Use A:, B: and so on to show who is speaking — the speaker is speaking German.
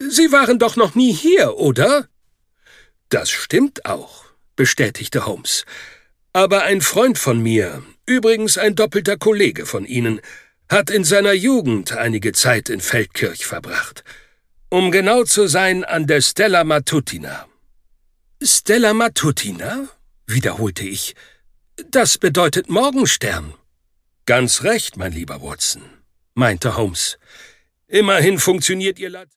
A: Sie waren doch noch nie hier, oder?« »Das stimmt auch«, bestätigte Holmes. »Aber ein Freund von mir, übrigens ein doppelter Kollege von Ihnen, hat in seiner Jugend einige Zeit in Feldkirch verbracht. Um genau zu sein, an der Stella Matutina.« »Stella Matutina?«, wiederholte ich. »Das bedeutet Morgenstern.« »Ganz recht, mein lieber Watson«, meinte Holmes. »Immerhin funktioniert Ihr